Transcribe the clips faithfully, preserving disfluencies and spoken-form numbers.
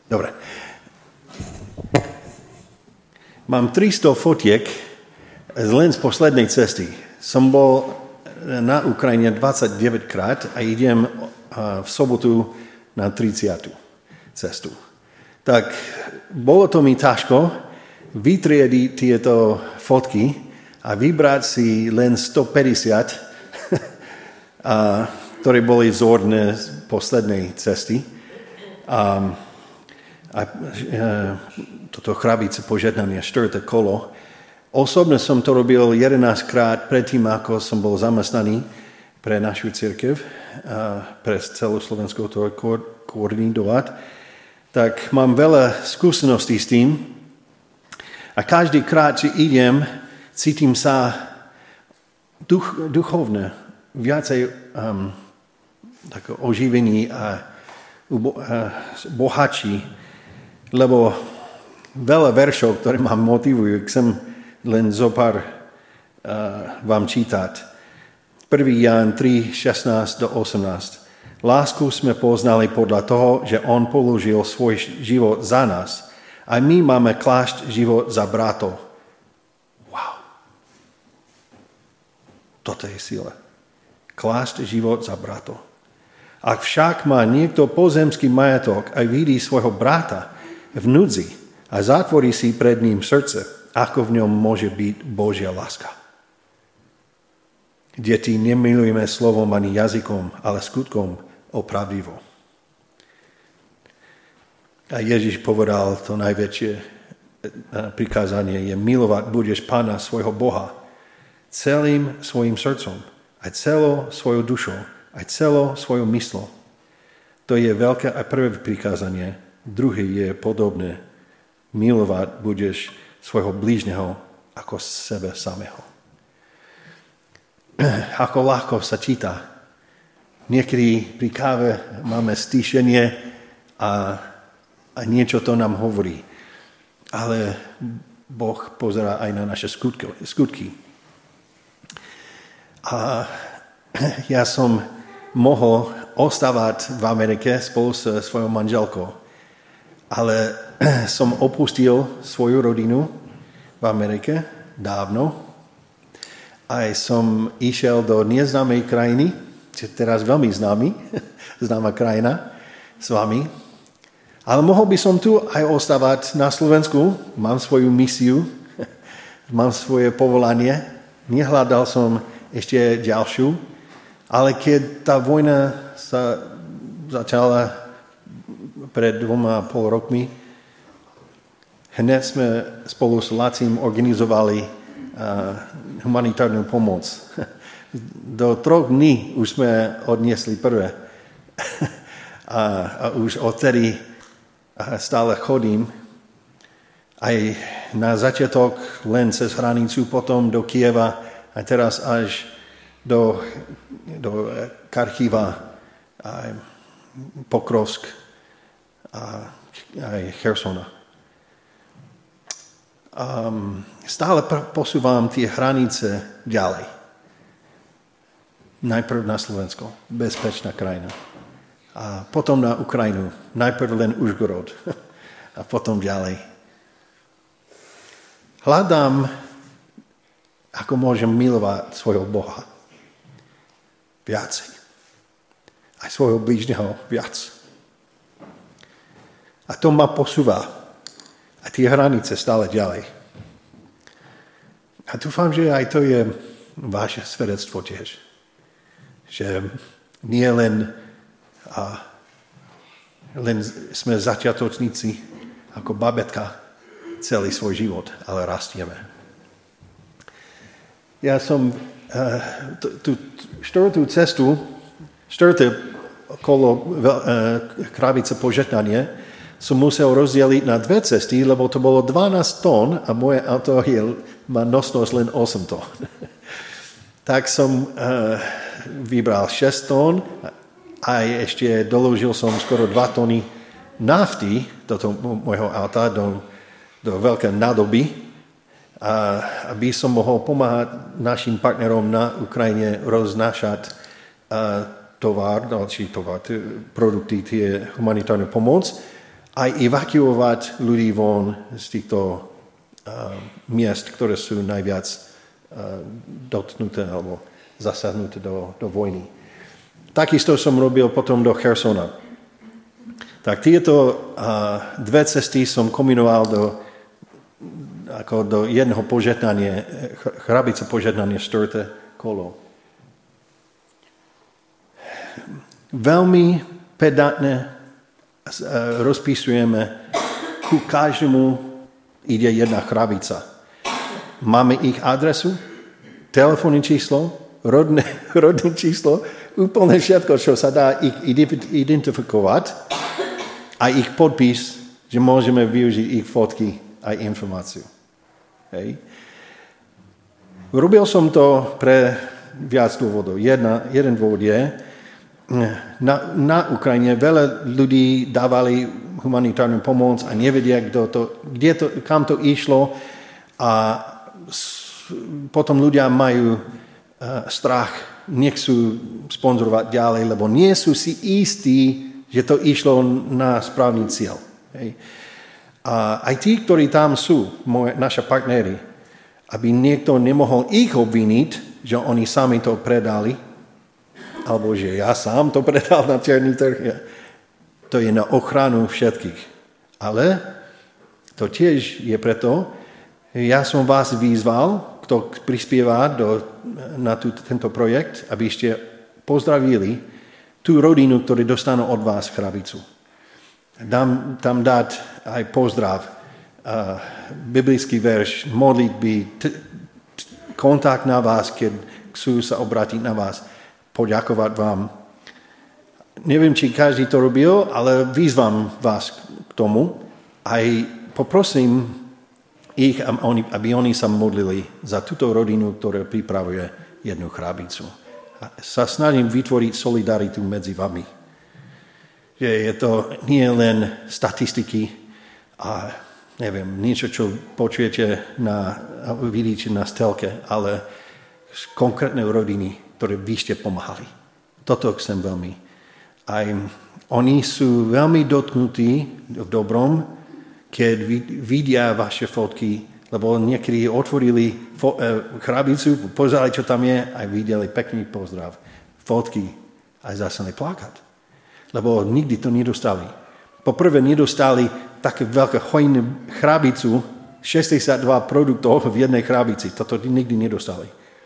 Dobre. Mám tristo fotiek len z poslednej cesty. Som bol na Ukrajine dvadsaťdeväť krát a idem v sobotu na tridsiatu cestu. Tak bolo to mi ťažko vytriediť tieto fotky a vybrať si len stopäťdesiat, ktoré boli vzorné z poslednej cesty. A, a, a toto Chrabice požehnania, štvrté kolo. Osobne som to robil jedenásť krát predtým, ako som bol zamestnaný pre našu cirkev, pre celú Slovensku to ko- koordinovať. Tak mám veľa skúseností s tým a každý krát, či idem, cítim sa duch, duchovne, viacej um, oživení a ubo- uh, bohatší, lebo veľa veršov, ktoré ma motivujú, chcem len zo pár uh, vám čítať. prvý Ján tri, šestnásť do osemnásť. Lásku sme poznali podľa toho, že on položil svoj život za nás. A my máme klásť život za bratov. Wow. Toto je sila. Klásť život za bratov. Ak však má niekto pozemský majetok a vidí svojho brata v núdzi a zatvorí si pred ním srdce, ako v ňom môže byť Božia láska. Deti, nemilujeme slovom ani jazykom, ale skutkom opravdivo. A Ježiš povedal, to najväčšie prikázanie je milovať budeš Pána svojho Boha celým svojim srdcom, aj celou svojou dušou, aj celou svojou myslou. To je veľké a prvé prikázanie. Druhé je podobné. Milovať budeš svojho blížneho ako sebe samého. Ako ľahko sa číta. Niekedy pri káve máme stíšenie a, a niečo to nám hovorí. Ale Boh pozerá aj na naše skutky. skutky. A ja som mohol ostávať v Amerike spolu s svojou manželkou. Ale som opustil svoju rodinu v Amerike dávno. Aj som išiel do neznámej krajiny, čo teraz veľmi známy, známa krajina s vami. Ale mohol by som tu aj ostávať na Slovensku. Mám svoju misiu, mám svoje povolanie. Nehľadal som ešte ďalšiu. Ale keď tá vojna sa začala pred dvoma a pol rokmi, hneď sme spolu s Lacím organizovali uh, humanitárnu pomoc. Do troch dní už sme odniesli prvé. a, a už odtedy stále chodím. Aj na začiatok len cez hranicu, potom do Kieva a teraz až do, do Charkiva, aj Pokrovsk a aj Chersona. Um, stále posúvam tie hranice ďalej. Najprv na Slovensko, bezpečná krajina. A potom na Ukrajinu, najprv len Užhorod. A potom ďalej. Hľadám, ako môžem milovať svojho Boha. Viacej. Aj svojho blížneho viac. A to ma posúva. A tie hranice stále ďalej. A dúfam, že aj to je vaše svedectvo tiež. Že nie len, a, len sme začiatočníci ako babetka celý svoj život, ale rastieme. Ja som tú štvrtú cestu, štvrté kolo Chrabice požehnanie, som musel rozdeliť na dve cesty, lebo to bolo dvanásť tón a moje auto je, má nosnosť len osem tón. Tak som uh, vybral šesť tón a ešte doložil som skoro dva tóny nafty do toho môjho auta, do, do veľké nádoby, a aby som mohol pomáhať našim partnerom na Ukrajine roznášať uh, tovar, či tovar, produkty, tie humanitárne pomoc. aj evakuovať ľudí von z týchto uh, miest, ktoré sú najviac uh, dotknuté alebo zasahnuté do, do vojny. Takisto som robil potom do Chersona. Tak tieto uh, dve cesty som kombinoval do, ako do jedného požehnania, chrabice požehnania štvrté kolo. Veľmi pedantne uh, rozpisujeme, ku každému ide jedna chrabica. Máme ich adresu, telefónne číslo, rodné, rodné číslo, úplne všetko, čo sa dá ich identifikovať, a ich podpis, že môžeme využiť ich fotky a informáciu. Hej. Robil som to pre viac dôvodov. Jedna, jeden dôvod je, na, na Ukrajine veľa ľudí dávali humanitárnu pomoc a nevedia, kto to, kde to, kam to išlo, a potom ľudia majú uh, strach, nechcú sponzorovať ďalej, lebo nie sú si istí, že to išlo na správny cieľ. Hej. A aj tí, ktorí tam sú, moje, naši partneri, aby niekto nemohol ich obviniť, že oni sami to predali, alebo že ja sám to predal na černý trh, to je na ochranu všetkých. Ale to tiež je preto, ja som vás vyzval, kto prispieva do, na tú, tento projekt, aby ste pozdravili tú rodinu, ktorú dostanú od vás chrabicu. Dám tam dať aj pozdrav, uh, biblický verš, modlitby, t- t- kontakt na vás, keď chcú sa obrátiť na vás, poďakovať vám. Neviem, či každý to robil, ale vyzvám vás k tomu. Aj poprosím ich, aby oni sa modlili za túto rodinu, ktorá pripravuje jednu chrabicu. Sa snažím vytvoriť solidaritu medzi vami. Že je to nie len statistiky a neviem, niečo, čo počujete na, vidíte na stelke, ale konkrétne rodiny, ktoré vy ste pomáhali. Toto chcem veľmi. Aj oni sú veľmi dotknutí v dobrom, keď vidia vaše fotky, lebo niekedy otvorili fo- chrabicu, pozerali, čo tam je, a videli pekný pozdrav, fotky, a začali plakať. Lebo nikdy to nedostali. Poprvé nedostali také veľké hojnú chrabicu, šesťdesiatdva produktov v jednej chrabici. Toto nikdy nedostali.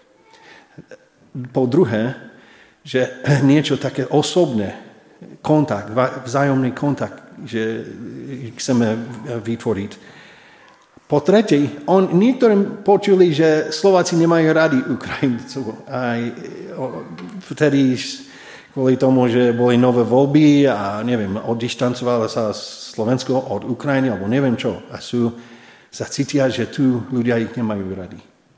Po druhé, že niečo také osobné, kontakt, vzájomný kontakt, že chceme vytvoriť. Po tretie, on, niektorým počuli, že Slováci nemajú radi Ukrajincov. Aj vtedy, kvôli tomu, že boli nové voľby a neviem, oddištancovalo sa Slovensko od Ukrajiny, alebo neviem čo. A sú, sa cítia, že tu ľudia ich nemajú radi.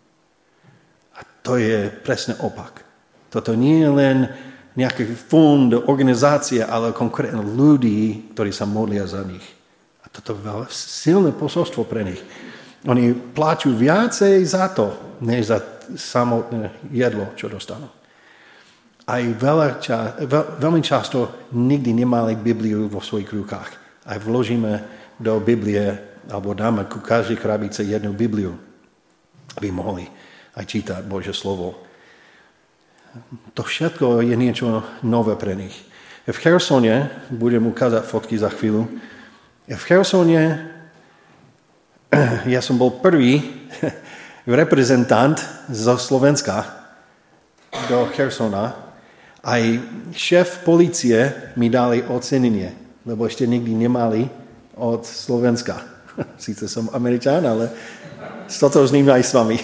A to je presne opak. Toto nie je len nejaký fond, organizácia, ale konkrétne ľudí, ktorí sa modlia za nich. A toto je veľmi silné posolstvo pre nich. Oni pláču viacej za to, než za samotné jedlo, čo dostanú. Aj veľa ča, veľ, veľmi často nikdy nemali Bibliu vo svojich rukách. Aj vložíme do Biblie, alebo dáme ku každej krabice jednu Bibliu, aby mohli aj čítať Božie slovo. To všetko je niečo nové pre nich. V Chersone, budem ukázať fotky za chvíľu, v Chersone ja som bol prvý reprezentant zo Slovenska do Chersona. Aj šéf polície mi dali ocenenie, lebo ešte nikdy nemali od Slovenska. Sice som Američan, ale stotožním aj s vami.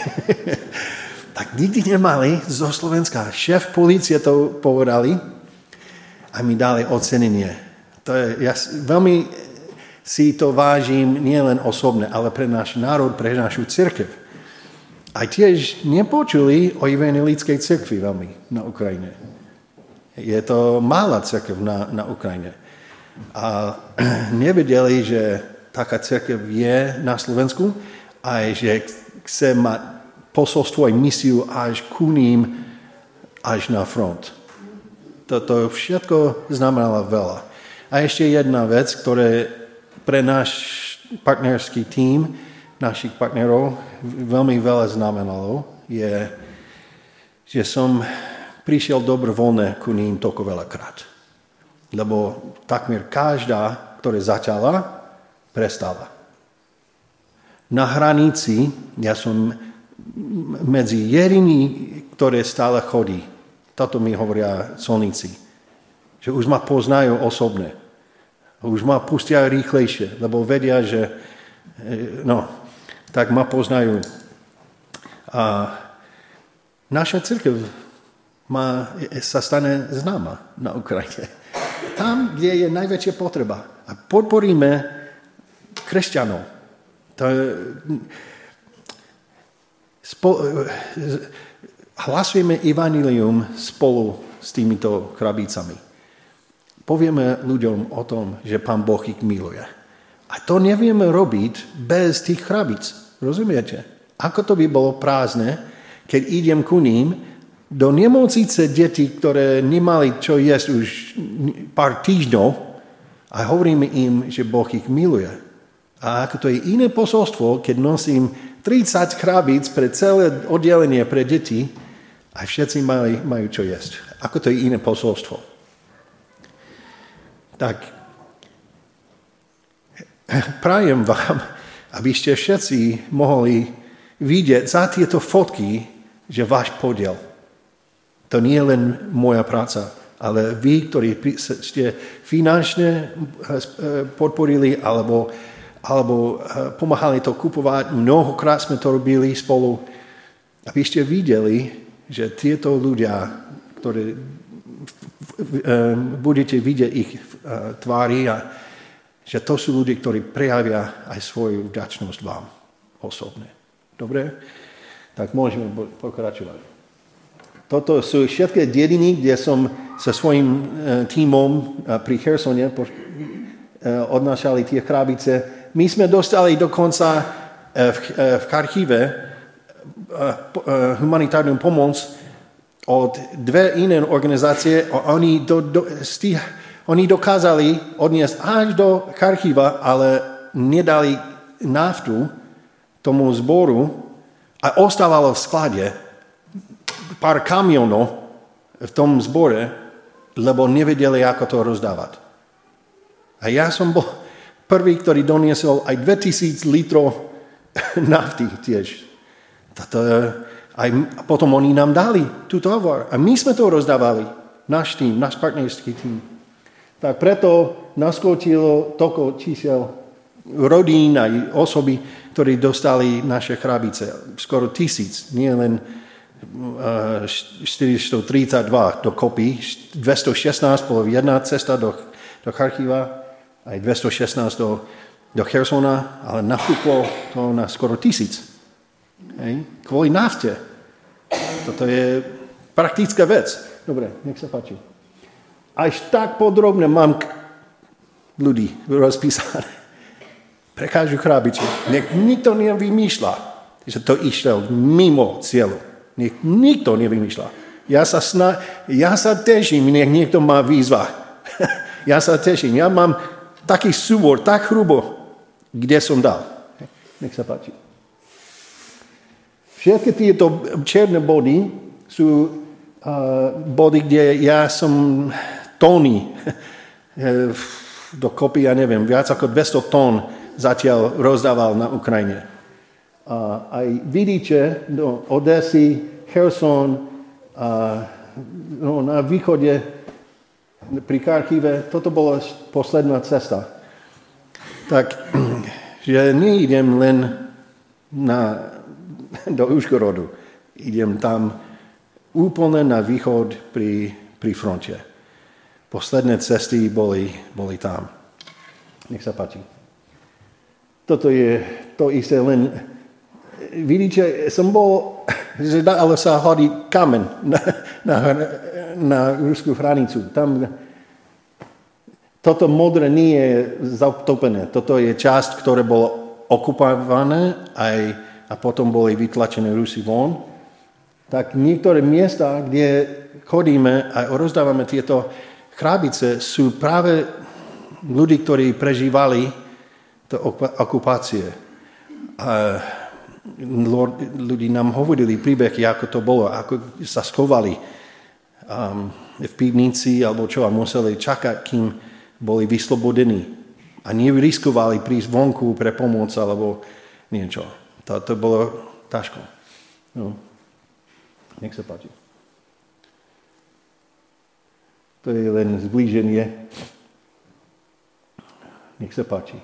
Tak nikdy nemali zo Slovenska. Šéf polície to povedali a mi dali ocenenie. To je, ja veľmi si to vážim nielen osobne, ale pre náš národ, pre našu cirkev. A tiež nepočuli o evanjelickej cirkvi veľmi na Ukrajine. Je to malá cirkev na, na Ukrajine. A nevedeli, že taká cirkev je na Slovensku a že chce mať posolstvo a misiu až ku ním, až na front. Toto všetko znamenalo veľa. A ešte jedna vec, ktoré pre náš partnerský tím, našich partnerov, veľmi veľa znamenalo, je, že som prišiel dobrovoľne ku ním toľko veľakrát. Lebo takmer každá, ktorá začala, prestala. Na hranici, ja som medzi jediný, ktoré stále chodí. Toto mi hovoria colníci. Že už ma poznajú osobne. Už ma pustia rýchlejšie, lebo vedia, že no, tak ma poznajú. A naša cirkev má, sa stane známa na Ukrajine. Tam, kde je najväčšia potreba. A podporíme kresťanov. To je, spo, hlasujeme evanjelium spolu s týmito krabicami. Povieme ľuďom o tom, že Pán Boh ich miluje. A to nevieme robiť bez tých krabic. Rozumiete? Ako to by bolo prázdne, keď idem ku ním do nemocnice deti, ktoré nemali čo jesť už pár týždňov a hovoríme im, že Boh ich miluje. A ako to je iné posolstvo, keď nosím tridsať krabíc pre celé oddelenie pre deti a všetci majú, majú čo jesť. Ako to je iné posolstvo. Tak prajem vám, aby ste všetci mohli vidieť za tieto fotky, že váš podiel. To nie je len moja práca, ale vy, ktorí ste finančne podporili alebo, alebo pomáhali to kupovať, mnohokrát sme to robili spolu, aby ste videli, že tieto ľudia, ktorí budete vidieť ich tvári a že to sú ľudia, ktorí prejavia aj svoju vďačnosť vám osobne. Dobre? Tak môžeme pokračovať. Toto sú všetky dediny, kde som so svojím tímom pri Chersone odnášali tie krabice. My sme dostali dokonca v Charkive humanitárnu pomoc od dve iné organizácie a oni do, do, z tých Oni dokázali odniesť až do Charkiva, ale nedali naftu tomu zboru a ostávalo v sklade pár kamionov v tom zbore, lebo nevedeli, ako to rozdávať. A ja som bol prvý, ktorý doniesol aj dvetisíc litrov nafty tiež. Toto, aj, a potom oni nám dali tú tovar. A my sme to rozdávali. Náš tým, náš partnerský tým. Tak preto naskočilo toľko čísel rodín aj osoby, ktorí dostali naše krabice. Skoro tisíc, nie len uh, štyristotridsaťdva dokopy. dvestošestnásť bolo jedna cesta do, do Charkiva, aj dvestošestnásť do, do Chersona, ale napúklo to na skoro tisíc. Hej. Kvôli nafte. Toto je praktická vec. Dobre, nech sa páči. Až tak podrobne mám ľudí rozpísané. Pre každú krabicu. Nech nikto nevymýšľa, že to išlo mimo cieľu. Nech nikto nevymýšľa. Ja sa, sna- ja sa teším, nech niekto má výzva. Ja sa teším. Ja mám taký súbor, tak hrubo, kde som dal. Nech sa páči. Všetky tieto černé body sú uh, body, kde ja som tóny, dokopy, ja neviem, viac ako dvesto tón zatiaľ rozdával na Ukrajine. A aj vidíte do Odesy, Cherson, a, no, na východe pri Charkive, toto bola posledná cesta. Tak, že neidem len na, do Užgorodu, idem tam úplne na východ pri, pri fronte. Posledné cesty boli, boli tam. Nech sa páči. Toto je to isté, len vidíte, som bol, že dalo sa hodiť kamen na, na, na ruskú hranicu. Tam, toto modré nie je zatopené. Toto je časť, ktoré bolo okupované aj, a potom boli vytlačené Rusi von. Tak niektoré miesta, kde chodíme a rozdávame tieto krabice, sú práve ľudí, ktorí prežívali to okupácie. A ľudí nám hovorili príbehy, ako to bolo, ako sa schovali um, v pivnici alebo čo a museli čakať, kým boli vyslobodení. A neriskovali prísť vonku pre pomoc alebo niečo. To, to bolo ťažko. No. Nech sa páči. To je len zblíženie. Nech sa páči.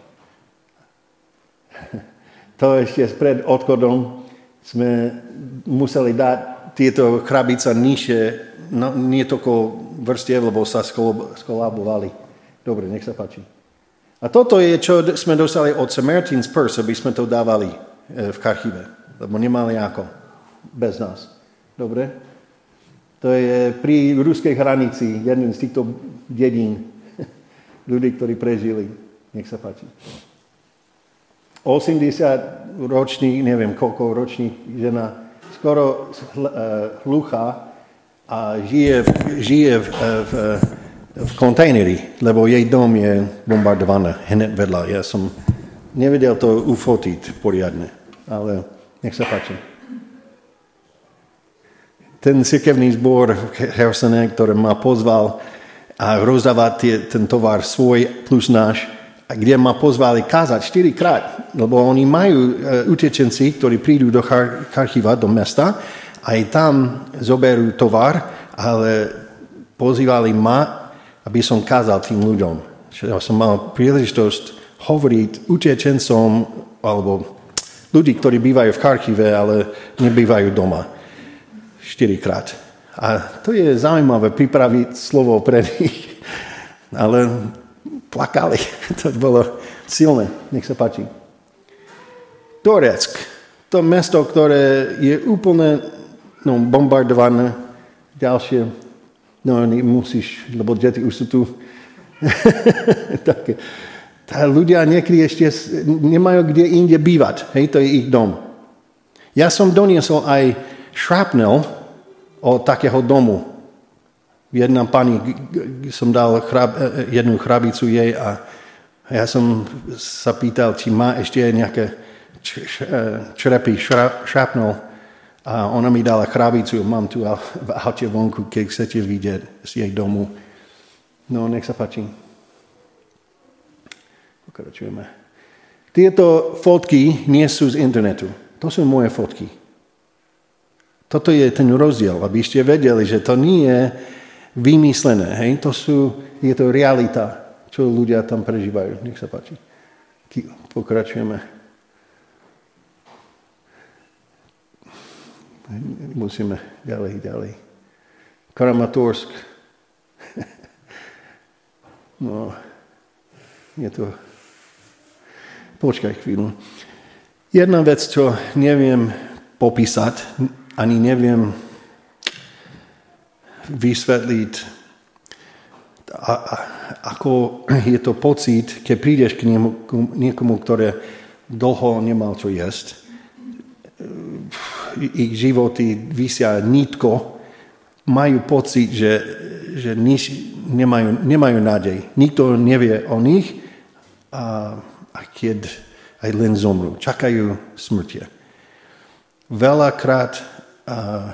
To ešte pred odchodom sme museli dať tieto krabice nižšie, no, nie toľko vrstiev, lebo sa skolabovali. Dobre, nech sa páči. A toto je, čo sme dostali od Samaritan's Purse, aby sme to dávali v archíve, lebo nemali ako, bez nás. Dobre? To je pri ruskej hranici, jeden z týchto dedín, ľudí, ktorí prežili. Nech sa páči. osemdesiatročný, neviem koľko ročný žena, skoro hluchá a žije, v, žije v, v, v kontajneri, lebo jej dom je bombardovaný hned vedľa. Ja som nevedel to ufotiť poriadne, ale nech sa páči. Ten cirkevný zbor v Hersene, ktorý ma pozval a rozdávať ten tovar svoj plus náš, a kde ma pozvali kázať štyrikrát, lebo oni majú uh, utečenci, ktorí prídu do Charkiva, do mesta, aj tam zoberú tovar, ale pozývali ma, aby som kázal tým ľuďom. Ja som mal príležitosť hovoriť utečencom, alebo ľudí, ktorí bývajú v Charkive, ale nebývajú doma. Štyrikrát. A to je zaujímavé pripraviť slovo pre nich, ale plakali. To bolo silné. Nech sa páči. Tureck. To mesto, ktoré je úplne no, bombardované. Ďalšie. No, musíš, lebo deti už sú tu. Také. Tá ľudia niekedy ešte nemajú kde inde bývať. Hej, to je ich dom. Ja som doniesol aj šrapnel od takého domu. Jedna pani, som dal chrab, jednu chrabicu jej a ja som sa pýtal, či má ešte nejaké črepy, šrapnel. A ona mi dala chrabicu, mám tu v aute vonku, keď chcete vidieť z jej domu. No, nech sa páči. Pokračujeme. Tieto fotky nie sú z internetu. To sú moje fotky. Toto je ten rozdiel, aby ste vedeli, že to nie je vymyslené, hej? To sú, je to realita, čo ľudia tam prežívajú. Nech sa páči. Pokračujeme. Musíme ďalej, ďalej. Kramatorsk. No, je to... Počkaj chvíľu. Jedna vec, čo neviem popísať, ani neviem vysvetliť, a, a, ako je to pocit, keď prídeš k niemu, k niekomu, ktoré dlho nemal čo jesť. Ich životy vysia nitko, majú pocit, že, že nič, nemajú, nemajú nádej. Nikto nevie o nich a, a keď aj len zomrú, čakajú smrtie. Veľakrát a,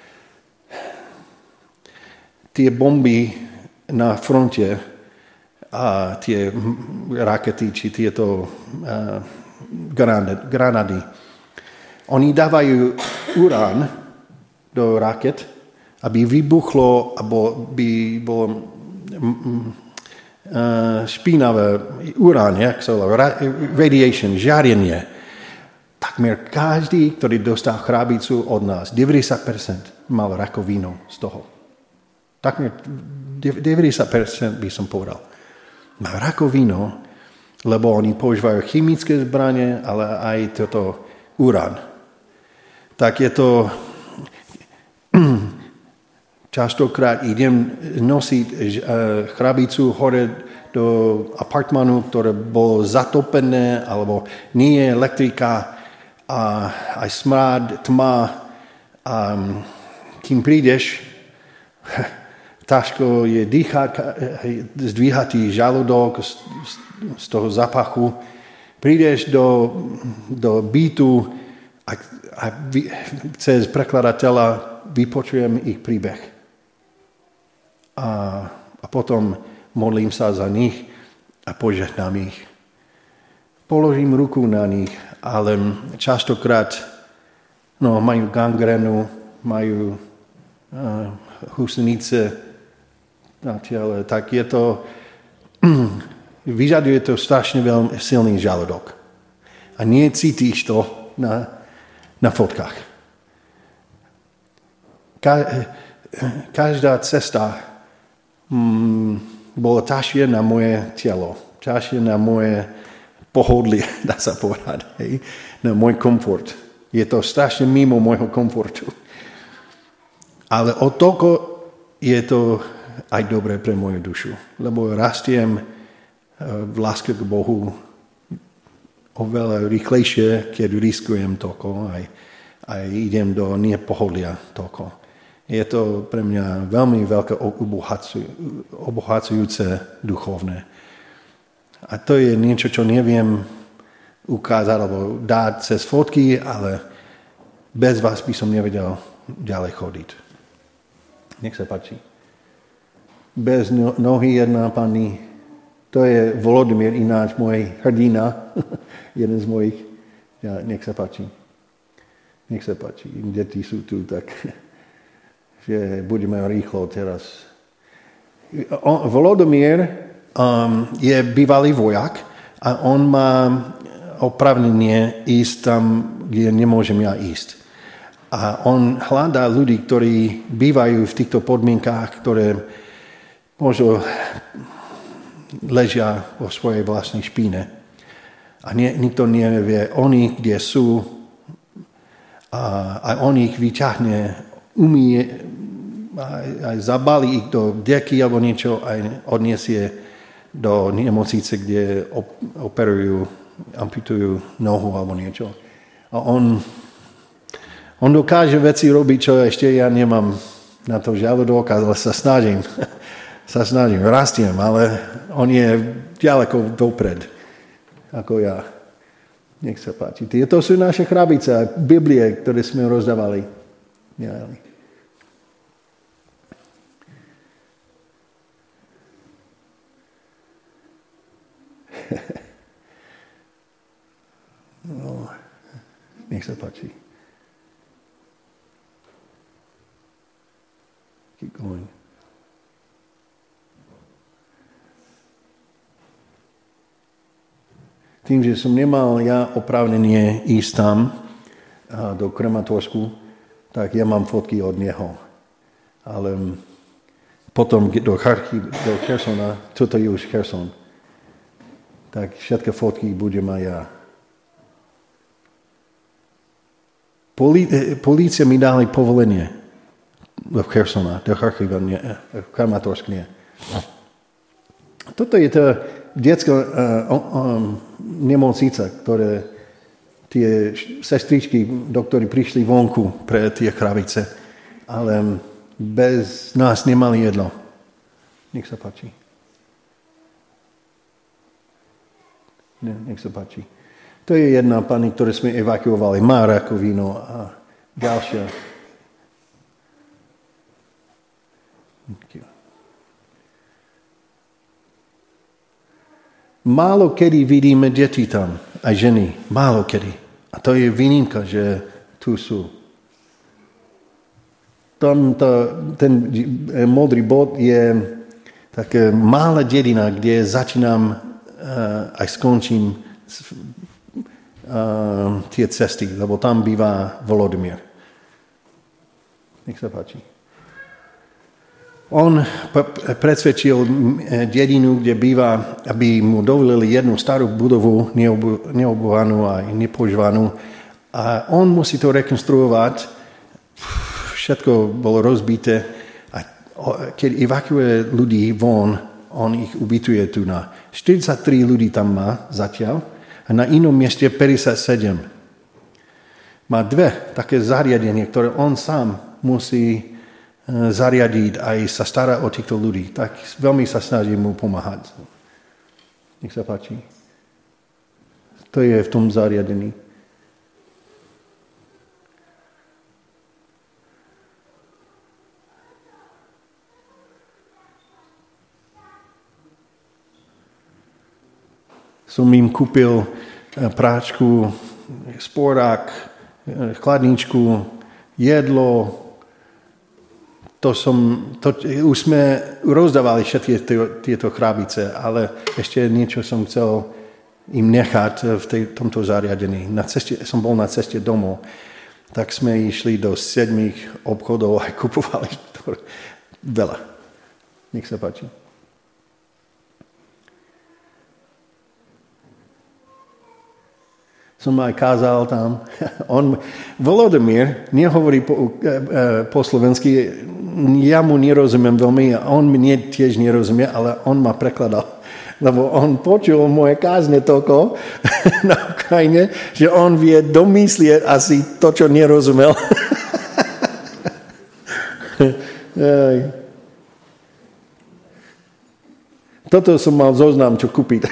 tie bomby na fronte a tie rakety, či tieto uh, granady, oni dávajú urán do raket, aby vybuchlo, alebo by bolo uh, špinavé urán, jak sa volá, radiation, žiarenie. Takmer každý, ktorý dostal chrábicu od nás, deväťdesiat percent mal rakovinu z toho. Takmer deväťdesiat percent by som povedal. Má rakovinu, lebo oni používajú chemické zbranie, ale aj toto urán. Tak je to... Častokrát idem nosiť chrabicu hore do apartmanu, ktoré bolo zatopené, alebo nie je elektrika, a aj smrad, tma. A kým prídeš... Ťažko je dýchať, zdvíhatý žalúdok z, z toho zapachu. prídeš do, do bytu a, a vy, cez prekladateľa vypočujem ich príbeh. A, a potom modlím sa za nich a požehnám ich. Položím ruku na nich, ale častokrát no, majú gangrenu, majú uh, husenice na tele, tak je to, vyžaduje to strašne veľmi silný žalúdok. A nie cítiš to na, na fotkách. Ka, každá cesta mm, bola ťažšie na moje telo, ťažšie na moje pohodlie, dá sa povedať, hej, na môj komfort. Je to strašne mimo môjho komfortu. Ale o toľko je to aj dobré pre moju dušu, lebo rastiem v láske k Bohu oveľa rýchlejšie, keď riskujem toľko, aj, aj idem do nepohodlia toľko. Je to pre mňa veľmi veľké obohacujúce duchovné. A to je niečo, čo neviem ukázať alebo dať cez fotky, ale bez vás by som nevedel ďalej chodiť. Nech sa páči. Bez nohy jedna pani, to je Volodymyr ináč, môj hrdina, jeden z mojich. Ja, nech sa páči. Nech sa páči. Deti sú tu, tak že budeme rýchlo teraz. Volodymyr um, je bývalý vojak a on má oprávnenie ísť tam, kde nemôžem ja ísť. A on hľadá ľudí, ktorí bývajú v týchto podmienkách, ktoré možno ležia vo svojej vlastnej špíne. A nie, nikto nevie o nich, kde sú. A, a on ich vyťahne, umie, aj, aj zabalí ich do deky alebo niečo, aj odniesie do nemocnice, kde op, operujú, amputujú nohu alebo niečo. A on, on dokáže veci robiť, čo ešte ja nemám na to žalúdok, ale sa snažím. sa snažím, rastiem, ale on je ďaleko dopred, ako ja. Nech sa páči. To sú naše krabice a Biblie, ktoré sme rozdávali. Ja. No, nech sa páči. Keep going. Tým, že som nemal ja oprávnenie ísť tam do Krematorsku, tak ja mám fotky od neho. Ale potom do, Charky, do Chersona, toto je už Cherson, tak všetky fotky budem aj ja. Poli, polícia mi dali povolenie do Chersona, do Charkiva, nie, v Krematorsk nie. Toto je to detská uh, um, nemocnica, ktoré tie sestričky, doktori prišli vonku pre tie krabice, ale bez nás nemali jedlo. Nech sa páči. Ne, nech sa páči. To je jedna pani, ktorú sme evakuovali, má rakovinu a ďalšia. Málo kedy vidíme deti tam, aj ženy. Málo kedy. A to je výnimka, že tu sú. Tam to, ten modrý bod je taká malá dedina, kde začínam uh, aj skončím uh, tie cesty, lebo tam býva Volodymyr. Nech sa páči. On predsvedčil dedinu, kde býva, aby mu dovolili jednu starú budovu, neobúvanú a nepoužívanú. A on musí to rekonstruovať. Všetko bolo rozbité. A keď evakuuje ľudí von, on ich ubytuje tu na štyridsaťtri ľudí tam má zatiaľ a na inom mieste päťdesiatsedem. Má dve také zariadenie, ktoré on sám musí zariadiť aj sa stará o týchto ľudí. Tak veľmi sa snažím mu pomáhať. Nech sa páči. To je v tom zariadení. Som im kúpil práčku, sporák, chladničku, jedlo. To som, to, už sme rozdávali všetky tieto chrábice, ale ešte niečo som chcel im nechať v tej, tomto zariadení. Na ceste, som bol na ceste domov, tak sme išli do sedmých obchodov a kupovali veľa. Nech sa páči. Som aj kázal tam. On, Volodymyr, nehovorí po, po slovensky, ja mu nerozumiem veľmi a on mne tiež nerozumie, ale on ma prekladal. Lebo on počul moje kázne toľko na Ukrajine, že on vie domyslieť asi to, čo nerozumel. Toto som mal zoznam, čo kúpiť.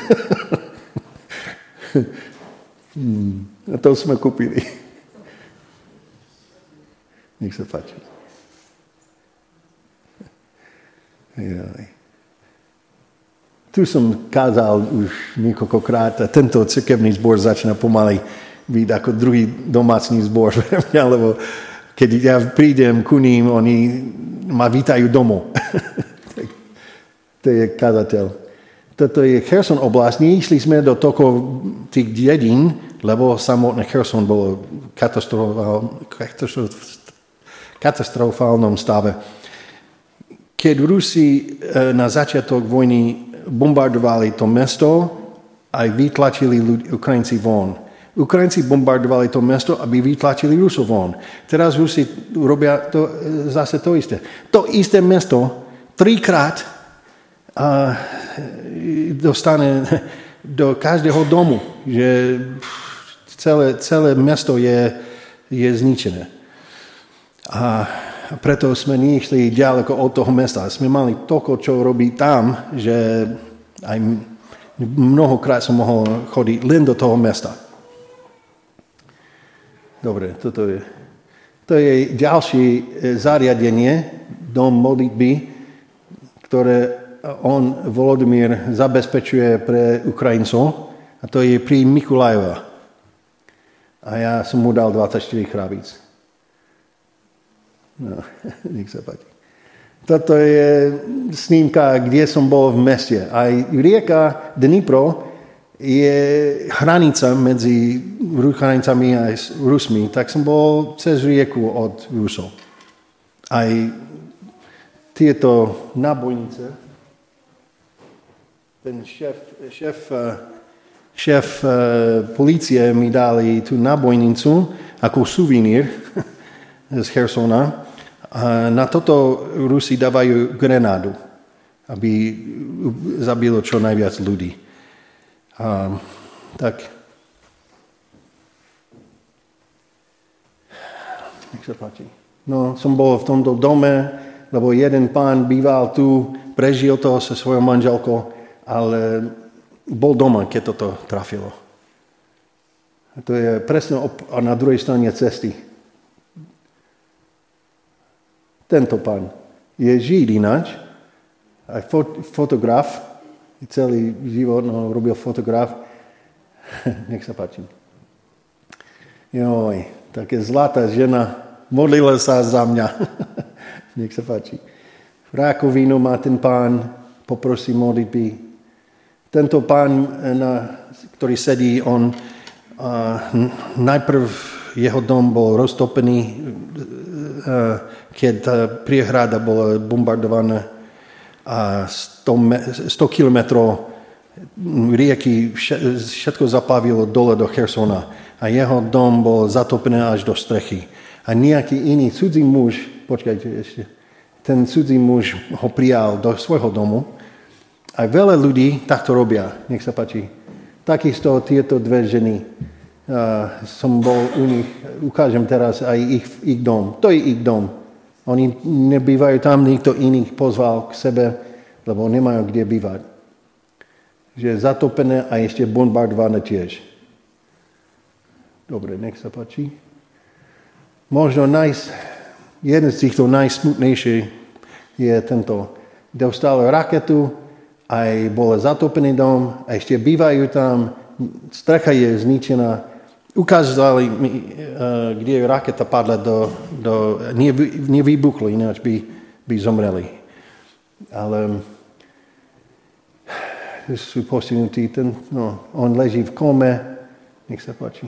Hmm. A to sme kúpili. Nech sa páči. Jaj. Tu som kázal už niekoľkokrát a tento cirkevný zbor začína pomaly byť ako druhý domácný zbor pre mňa, lebo keď ja prídem ku ním, oni ma vítajú domov. To je kazateľ. Toto je Cherson oblasť. Išli sme do toko tých dedín, lebo samotný Cherson bol v katastrofálnom stave. Keď Rusi na začiatok vojny bombardovali to mesto, aj vytlačili ľudí, Ukrajinci von. Ukrajinci bombardovali to mesto, aby vytlačili Rusov von. Teraz Rusi robia to, zase to isté. To isté mesto trikrát a dostane do každého domu, že celé, celé mesto je, je zničené. A preto sme nešli ďaleko od toho mesta. Sme mali toľko, čo robí tam, že aj mnohokrát som mohol chodiť len do toho mesta. Dobre, toto je, to je ďalšie zariadenie, dom modlitby, ktoré on, Volodymyr, zabezpečuje pre Ukrajincov a to je pri Mikulajova. A ja som mu dal dvadsaťštyri chrabíc. No, nech sa páči. Toto je snímka, kde som bol v meste. Aj rieka Dnipro je hranica medzi Ukrajincami a Rusmi. Tak som bol cez rieku od Rusov. Aj tieto nábojnice, ten šéf, šéf, šéf polície mi dali tú nábojnicu ako suvenír z Chersona. A na toto Rusi dávajú grenádu, aby zabilo čo najviac ľudí. A, tak. Nech sa páči. No, som bol v tomto dome, lebo jeden pán býval tu, prežil to so svojou manželkou, ale bol doma, keď toto trafilo. A to je presne op- a na druhej strane cesty. Tento pán je Žid ináč, aj fot- fotograf, celý život no, robil fotograf. Nech sa páči. Joj, také zlatá žena, modlila sa za mňa. Nech sa páči. Rakovinu má ten pán, poprosí modlitby. Tento pán, na, ktorý sedí, on uh, najprv jeho dom bol roztopený, uh, keď uh, priehrada bola bombardovaná a sto kilometrov rieky všetko zaplavilo dole do Chersona a jeho dom bol zatopený až do strechy. A nejaký iný cudzí muž, počkajte ešte, ten cudzí muž ho prijal do svojho domu. A veľa ľudí takto robia, nech sa páči. Takisto tieto dve ženy, uh, som bol u nich, ukážem teraz aj ich, ich dom. To je ich dom. Oni nebývajú tam, nikto iných pozval k sebe, lebo nemajú kde bývať. Že je zatopené a ešte bombardované tiež. Dobre, nech sa páči. Možno naj, jeden z týchto najsmutnejších je tento. Dostal raketu, aj bol zatopený dom, a ešte bývajú tam, strecha je zničená. Ukázali mi, kde raketa padla do... do nevybuchlo, ináč by, by zomreli. Ale sú postihnutí. Ten, no, on leží v kome. Nech sa páči.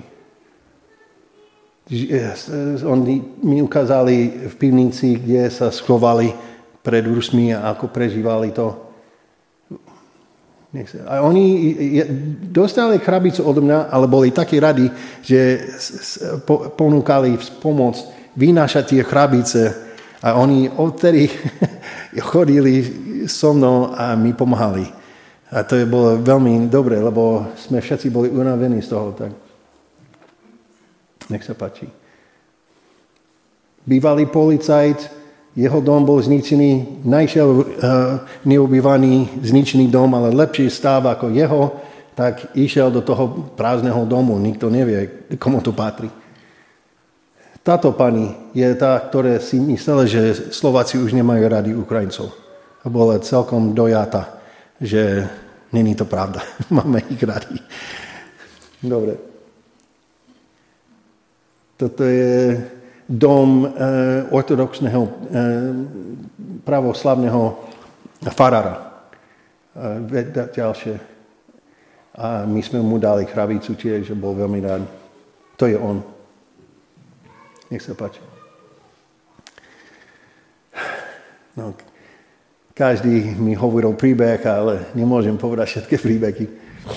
On mi ukázali v pivnici, kde sa schovali pred Rusmi a ako prežívali to. A oni dostali krabicu odo mňa, ale boli takí radi, že ponúkali pomoc vynášať tie krabice a oni odtedy chodili so mnou a mi pomáhali. A to je bolo veľmi dobre, lebo sme všetci boli unavení z toho. Tak. Nech sa páči. Bývalý policajt, jeho dom bol zničený, našiel uh, neobývaný, zničený dom, ale lepší stav ako jeho, tak išiel do toho prázdneho domu. Nikto nevie, komu to patrí. Táto pani je tá, ktorá si myslela, že Slováci už nemajú radi Ukrajincov. A bola celkom dojata, že není to pravda. Máme ich radi. Dobre. Toto je dom e, ortodoxného e, pravoslavného farára. E, ďalšie. A my sme mu dali krabicu tiež, že bol veľmi rád. To je on. Nech sa páči. No, každý mi hovoril príbeh, ale nemôžem povedať všetky príbehy.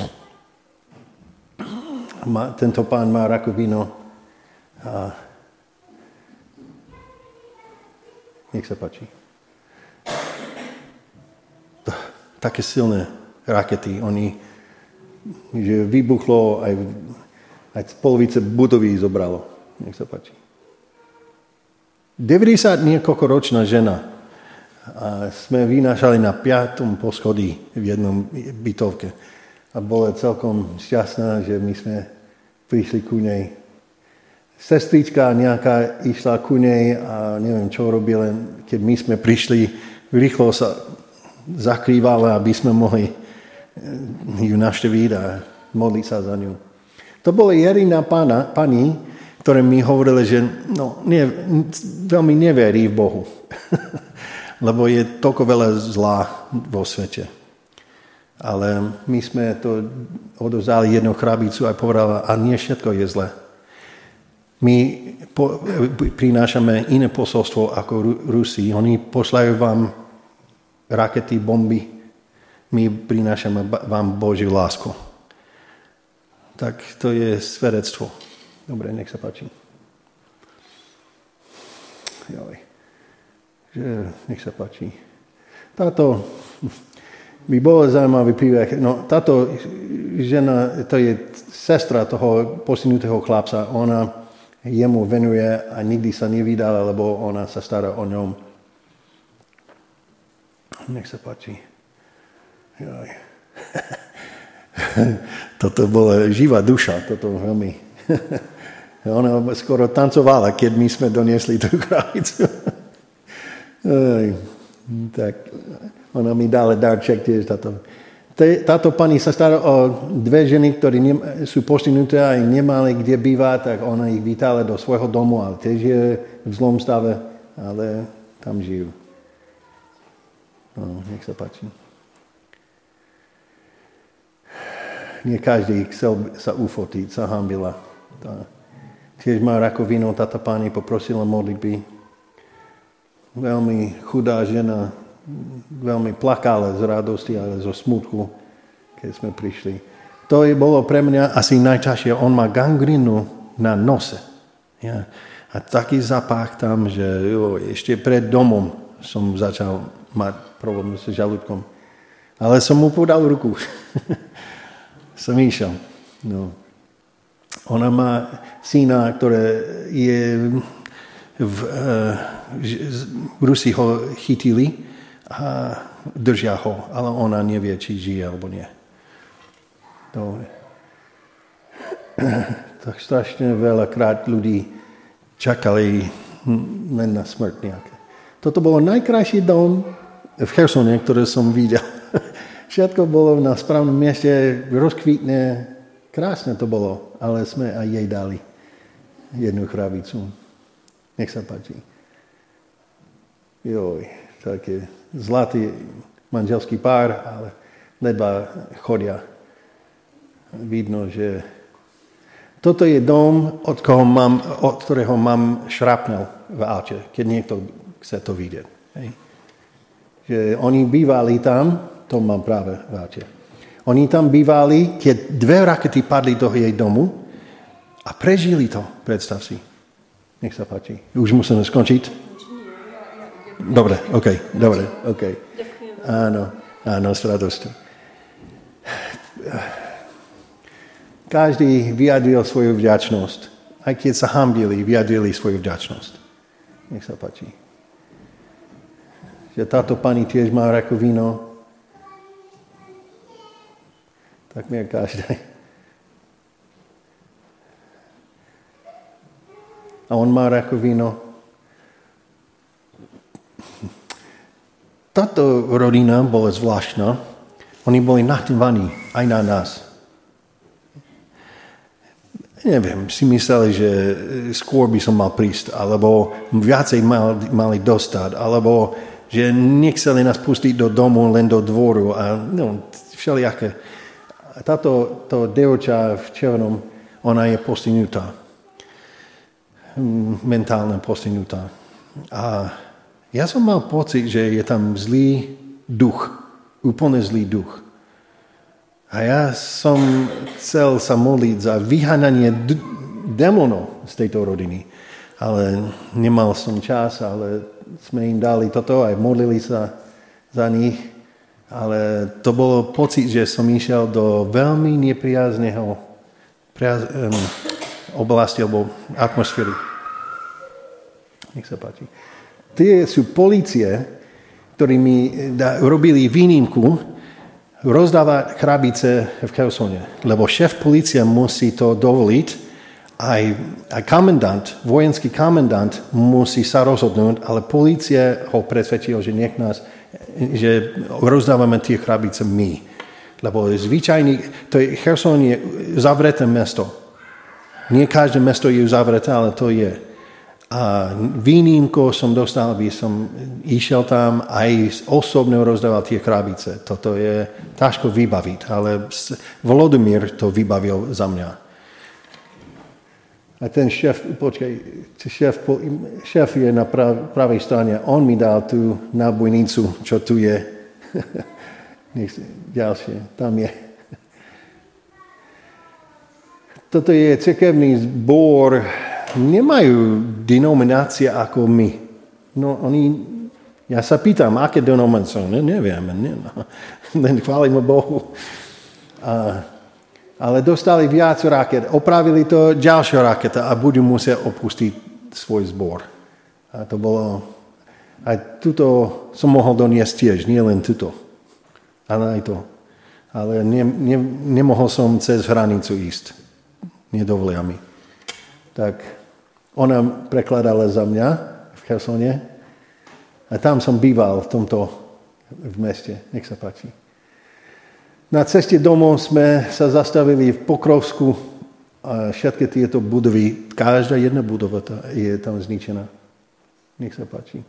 Má, tento pán má rakovinu. A nech sa páči. Také silné rakety, oni, že vybuchlo, aj, aj polovice budovy zobralo. Nech sa páči. deväťdesiat niekoľko ročná žena. A sme vynášali na piatom poschodí v jednom bytovke. A bola celkom šťastná, že my sme prišli ku nej. Sestrička nejaká išla ku nej a neviem, čo robila, keď my sme prišli, rýchlo sa zakrývala, aby sme mohli ju navštíviť a modliť sa za ňu. To bola jediná pána, pani, ktoré mi hovorili, že no, nie, veľmi neverí v Bohu, lebo je toľko veľa zlá vo svete. Ale my sme to odovzdali jednu krabicu a povedala, a nie všetko je zlé. My po, prinášame iné posolstvo ako Rusi. Oni pošľajú vám rakety, bomby. My prinášame vám Božiu lásku. Tak to je svedectvo. Dobre, nech sa páči. Joj. Nech sa páči. Táto by bolo zaujímavý príbeh. No, táto žena, to je sestra toho posunutého chlapca. Ona jemu venuje a nikdy sa nevydala, lebo ona sa stará o ňom. Nech sa páči. Joj. Toto bola živá duša, toto veľmi. Ona skoro tancovala, keď my sme doniesli tú krabicu. Tak ona mi dala darček tiež táto. Táto pani sa stará o dve ženy, ktoré sú postihnuté a nemali kde bývať, tak ona ich vítala do svojho domu, ale tiež je v zlom stave, ale tam žijú. No, nech sa páči. Nie každý chcel sa ufotiť, sa hambila. Tá. Tiež má rakovinu, táto pani poprosila modlitby. Veľmi chudá žena, veľmi plakala z radosti, ale zo smutku, keď sme prišli. To je bolo pre mňa asi najťažšie. On má gangrinu na nose. Ja. A taký zapach tam, že jo, ešte pred domom som začal mať problém s žalúdkom. Ale som mu podal ruku. Som išiel. No. Ona má syna, ktoré je v, v Rusi ho chytili a držia ho, ale ona nevie, či žije alebo nie. To... tak strašne veľakrát ľudí čakali len na smrť nejaké. Toto bolo najkrajší dom v Chersone, ktoré som videl. Všetko bolo na správnom mieste, rozkvítne, krásne to bolo, ale sme aj jej dali jednu krabicu. Nech sa páči. Joj, taký zlatý manželský pár, ale ledva chodia. Vidno, že toto je dom, od, koho mám, od ktorého mám šrapnel v aute, keď niekto chce to vidieť. Hej. Že oni bývali tam, to mám práve v aute. Oni tam bývali, keď dve rakety padli do jej domu a prežili to, predstav si. Nech sa páči. Už musíme skončiť? Dobre, ok, dobre, ok. Áno, áno, s radosťou. Každý vyjadril svoju vďačnosť. Aj keď sa hambili, vyjadrili svoju vďačnosť. Nech sa páči. Že táto pani tiež má rakovinu. Takmer každý. A on má rakovinu. Táto rodina bola zvláštna. Oni boli nahtvaní aj na nás. Neviem, si mysleli, že skôr by som mal prísť, alebo viacej mal, mali dostať, alebo že nechceli nás pustiť do domu, len do dvoru a no, všelijaké. Táto to dievča v červenom, ona je postihnutá. Mentálne postihnutá. A ja som mal pocit, že je tam zlý duch, úplne zlý duch. A ja som chcel sa modliť za vyhananie d- démonov z tejto rodiny. Ale nemal som čas, ale sme im dali toto, aj modlili sa za nich. Ale to bolo pocit, že som išiel do veľmi nepriazného priaz- um, oblasti alebo atmosféry. Nech sa páči. Tie sú polície, ktorí mi da, robili výnimku rozdávať krabice v Chersone, lebo šéf polícia musí to dovoliť, aj, aj komendant, vojenský komendant musí sa rozhodnúť, ale polícia ho presvedčil, že nech nás, že rozdávame tie krabice my. Lebo zvyčajný, to je, Cherson je zavreté mesto. Nie každé mesto je zavreté, ale to je. A výnimku som dostal, aby som išiel tam aj osobne rozdával tie krabice. Toto je ťažko vybaviť, ale Volodymyr to vybavil za mňa. A ten šéf, počkaj, šéf, šéf je na prav, pravej strane, on mi dal tú nábojnicu, čo tu je. Ďalšie, tam je. Toto je cirkevný zbor, nemajú denominácie ako my. No, oni, ja sa pýtam, aké denominácie? Ne, neviem, ne, no. Len chválime Bohu. A, ale dostali viac raket, opravili to ďalšia raketa a budú musieť opustiť svoj zbor. A to bolo, aj tuto som mohol doniesť tiež, nie len tuto, ale aj to. Ale ne, ne, nemohol som cez hranicu ísť. Nedovolia mi. Tak ona prekladala za mňa v Chersone a tam som býval v tomto v meste. Nech sa páči. Na ceste domov sme sa zastavili v Pokrovsku a všetky tieto budovy, každá jedna budova je tam zničená. Nech sa páči.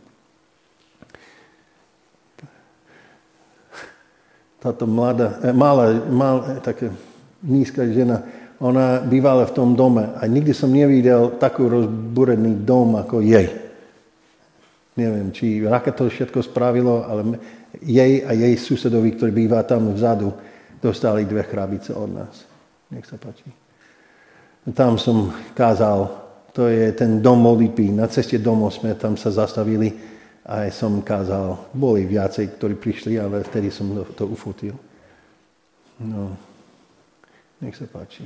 Táto mladá, malá, malá, taká nízka žena, ona bývala v tom dome a nikdy som nevidel taký rozbúrený dom ako jej. Neviem, či raketo všetko spravilo, ale jej a jej susedovi, ktorý býva tam vzadu, dostali dve krabice od nás. Nech sa páči. Tam som kázal, to je ten dom modlitby. Na ceste domov sme tam sa zastavili a som kázal. Boli viacej, ktorí prišli, ale vtedy som to, to ufotil. No, nech sa páči.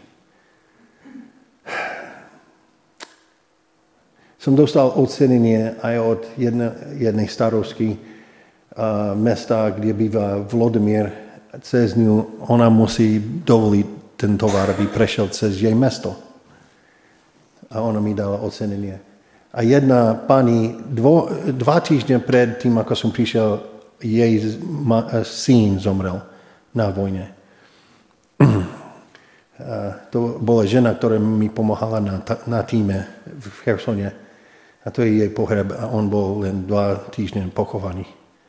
Som dostal ocenenie aj od jedne, jednej starostky uh, mesta, kde býva Volodymyr. Cez ňu ona musí dovoliť ten tovar, aby prešiel cez jej mesto. A ona mi dala ocenenie. A jedna pani, dvo, dva týždne pred tým, ako som prišiel, jej ma, syn zomrel na vojne. A to bola žena, ktorá mi pomáhala na, na týme v Chersone. A to je jej pohreb a on bol len dva týždne pochovaný.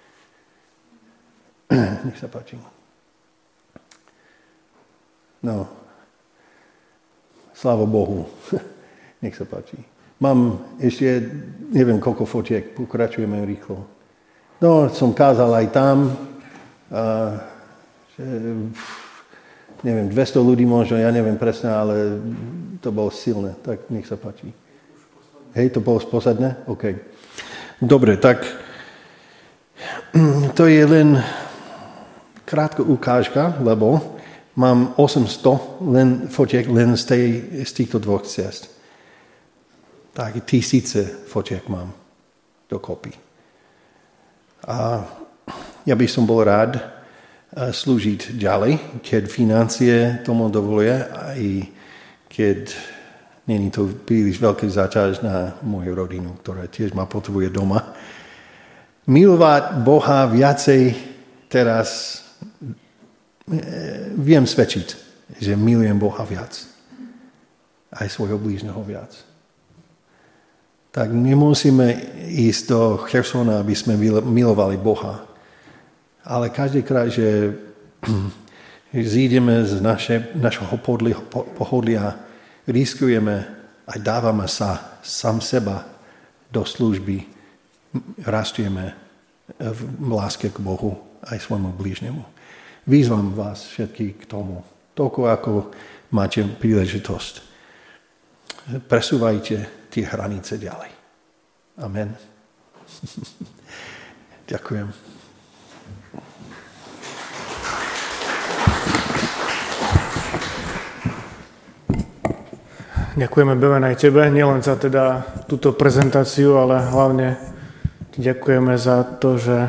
Nech sa páči. No, sláva Bohu. Nech sa páči. Mám ešte, neviem koľko fotiek, pokračujeme rýchlo. No, som kázal aj tam, a, že, neviem, dvesto ľudí možno, ja neviem presne, ale to bolo silné, tak nech sa páči. Hej, to bolo posledné? OK. Dobre, tak to je len krátka ukážka, lebo mám osemsto len fotiek len z, tej, z týchto dvoch ciest. Tak tisíce fotiek mám dokopy. A ja by som bol rád slúžiť ďalej, keď financie tomu dovoluje, aj keď není to príliš veľký záťaž na moju rodinu, ktorá tiež ma potrebuje doma. Milovať Boha viacej teraz viem svedčiť, že milujem Boha viac. Aj svojho blížneho viac. Tak nemusíme ísť do Chersona, aby sme milovali Boha. Ale každýkrát, že zídeme z naše, našho pohodlia, riskujeme a dávame sa sám seba do služby, rastieme v láske k Bohu aj svojmu blížnemu. Výzvam vás všetkých k tomu, toľko ako máte príležitosť. Presúvajte tie hranice ďalej. Amen. Ďakujem. Ďakujeme, Beven, aj tebe, nielen za teda túto prezentáciu, ale hlavne ďakujeme za to, že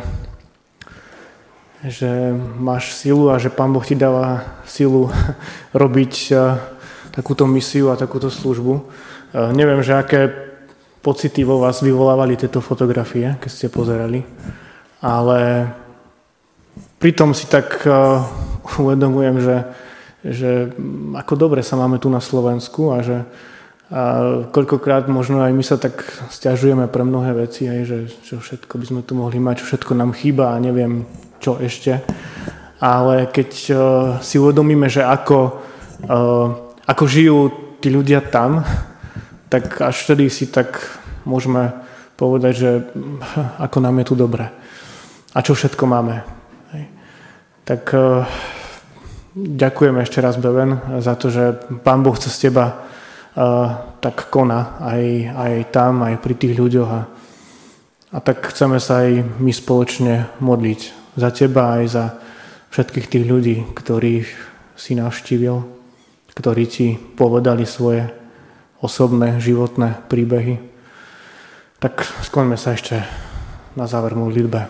že máš silu a že Pán Boh ti dáva silu robiť takúto misiu a takúto službu. Neviem, že aké pocity vo vás vyvolávali tieto fotografie, keď ste pozerali, ale pritom si tak uvedomujem, že, že ako dobre sa máme tu na Slovensku a že a koľkokrát možno aj my sa tak sťažujeme pre mnohé veci, aj, že čo všetko by sme tu mohli mať, čo všetko nám chýba a neviem čo ešte. Ale keď uh, si uvedomíme, že ako, uh, ako žijú tí ľudia tam, tak až vtedy si tak môžeme povedať, že ako nám je tu dobre. A čo všetko máme. Hej. Tak uh, ďakujem ešte raz, Beven, za to, že Pán Boh cez teba uh, tak koná aj, aj tam, aj pri tých ľuďoch. A, a tak chceme sa aj my spoločne modliť za teba aj za všetkých tých ľudí, ktorých si navštívil, ktorí ti povedali svoje osobné, životné príbehy. Tak skloňme sa ešte na záver modlitbe.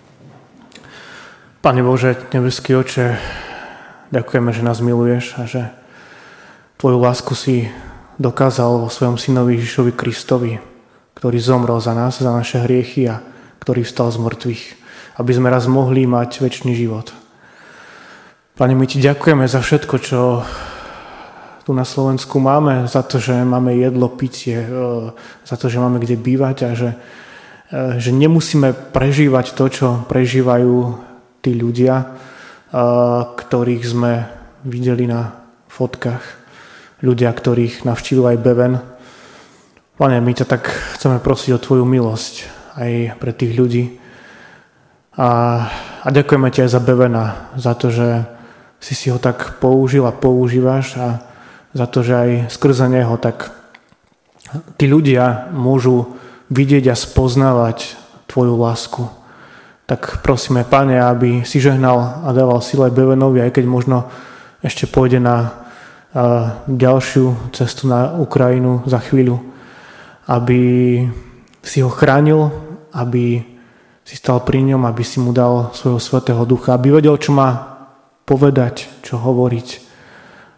Pane Bože, nebeský Oče, ďakujeme, že nás miluješ a že tvoju lásku si dokázal vo svojom synovi Ježišovi Kristovi, ktorý zomrel za nás, za naše hriechy a ktorý vstal z mŕtvych, aby sme raz mohli mať večný život. Pane, my ti ďakujeme za všetko, čo tu na Slovensku máme, za to, že máme jedlo, pitie, za to, že máme kde bývať a že, že nemusíme prežívať to, čo prežívajú tí ľudia, ktorých sme videli na fotkách, ľudia, ktorých navštívil aj Beven. Pane, my ťa tak chceme prosiť o tvoju milosť aj pre tých ľudí. A, a ďakujeme ti aj za Bevena, za to, že si si ho tak použil a používaš a za to, že aj skrze neho tak tí ľudia môžu vidieť a spoznávať tvoju lásku. Tak prosíme, Pane, aby si žehnal a dával silu aj Bevenovi, aj keď možno ešte pôjde na a, ďalšiu cestu na Ukrajinu za chvíľu, aby si ho chránil, aby si stal pri ňom, aby si mu dal svojho svätého ducha, aby vedel, čo má povedať, čo hovoriť.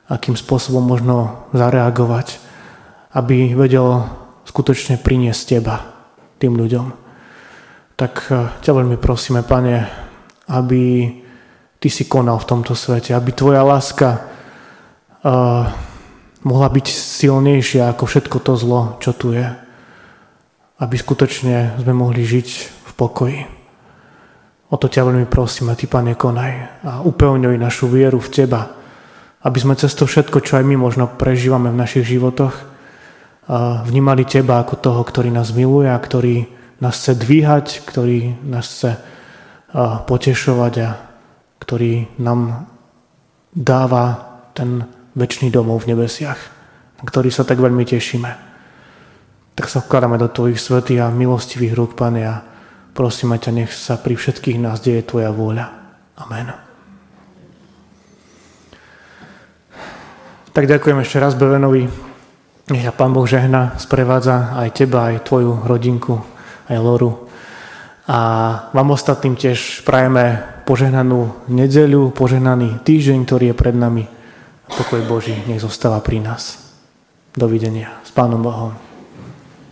akým spôsobom možno zareagovať, aby vedel skutočne priniesť teba tým ľuďom. Tak ťa veľmi prosíme, Pane, aby ty si konal v tomto svete, aby tvoja láska uh, mohla byť silnejšia ako všetko to zlo, čo tu je. Aby skutočne sme mohli žiť v pokoji. O to ťa veľmi prosíme, ty, Pane, konaj a upevňuj našu vieru v teba, aby sme cez to všetko, čo aj my možno prežívame v našich životoch, vnímali teba ako toho, ktorý nás miluje a ktorý nás chce dvíhať, ktorý nás chce potešovať a ktorý nám dáva ten večný domov v nebesiach, na ktorý sa tak veľmi tešíme. Tak sa vkladáme do tvojich svätých a milostivých rúk, Pane, a prosíme ťa, nech sa pri všetkých nás deje tvoja vôľa. Amen. Tak ďakujem ešte raz Bevenovi. Nech ťa Pán Boh žehna, sprevádza aj teba, aj tvoju rodinku, aj Loru. A vám ostatným tiež prajeme požehnanú nedeľu, požehnaný týždeň, ktorý je pred nami. Pokoj Boží nech zostáva pri nás. Dovidenia. S Pánom Bohom.